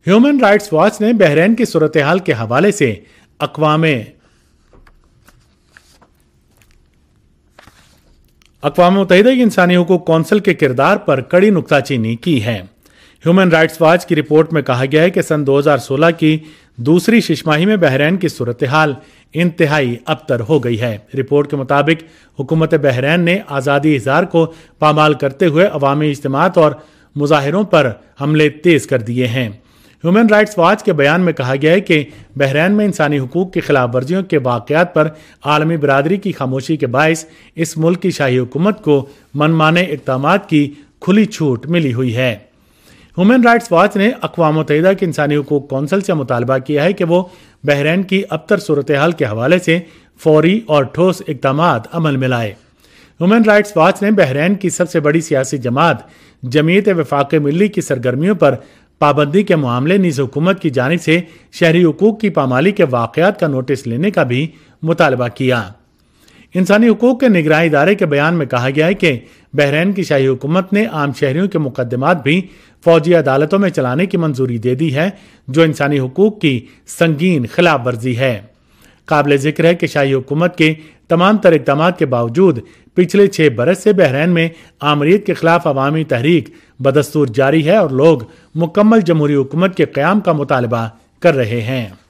Human Rights Watch ने Bahrain की सूरत-ए-हाल के हवाले से अक़वाम मुत्तहिदा की इंसानी हुकूक कौंसिल के किरदार पर कड़ी नुक्ताचीनी की है। ह्यूमन राइट्स वॉच की रिपोर्ट में कहा गया है कि सन 2016 की दूसरी छिमाही में बहरीन की सूरत-ए-हाल इंतहाई अबतर हो गई है। रिपोर्ट के मुताबिक हुकूमत बहरीन ने आज़ादी इज़हार को पामाल करते हुए अवामी इज्तिमात और मुजाहिरों पर हमले तेज कर दिए हैं। ह्यूमन राइट्स वॉच के बयान में कहा गया है कि बहरीन में इंसानी हुकूक की खिलाफ वर्जियों के वाक़यात पर आलमी बिरादरी की खामोशी के बायस इस मुल्क की शाही हुकूमत को मनमाने इक़दामात की खुली छूट मिली हुई है। ह्यूमन राइट्स वॉच ने अक़वाम मुत्तहिदा की इंसानी हुकूक कौंसिल से मुतालबा किया है कि वो बहरीन की अबतर सूरत-ए-हाल के हवाले से फौरी और ठोस इक़दामात अमल में लाए। ह्यूमन राइट्स वॉच ने बहरीन की सबसे बड़ी सियासी जमात जमीयत वफाक मिल्ली की सरगर्मियों पर पाबंदी के मामले नीज़ हुकूमत की जानिब से शहरी हुकूक की पामाली के वाक़यात का नोटिस लेने का भी मुतालबा किया। इंसानी हुकूक के निगरानी इदारे के बयान में कहा गया है कि बहरीन की शाही हुकूमत ने आम शहरियों के मुकदमात भी फौजी अदालतों में चलाने की मंजूरी दे दी है, जो इंसानी हुकूक की संगीन खिलाफ वर्जी है। काबिल जिक्र है कि शाही हुकूमत के तमाम तर इक़दामात के बावजूद पिछले 6 बरस से बहरीन में आमरीत के खिलाफ अवामी तहरीक बदस्तूर जारी है और लोग मुकम्मल जमहूरी हुकूमत के क़याम का मुतालबा कर रहे हैं।